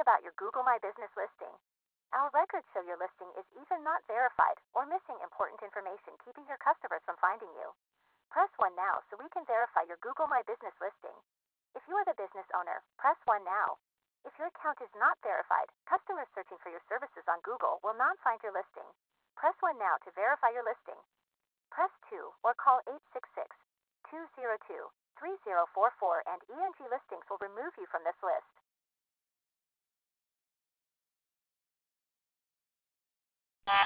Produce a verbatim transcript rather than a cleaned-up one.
about your Google My Business listing. Our records show your listing is either not verified or missing important information, keeping your customers from finding you. Press one now so we can verify your Google My Business listing. If you are the business owner, press one now. If your account is not verified, customers searching for your services on Google will not find your listing. Press one now to verify your listing. Press two or call eight six six, two zero two, three zero four four and E N G Listings will remove you from this list.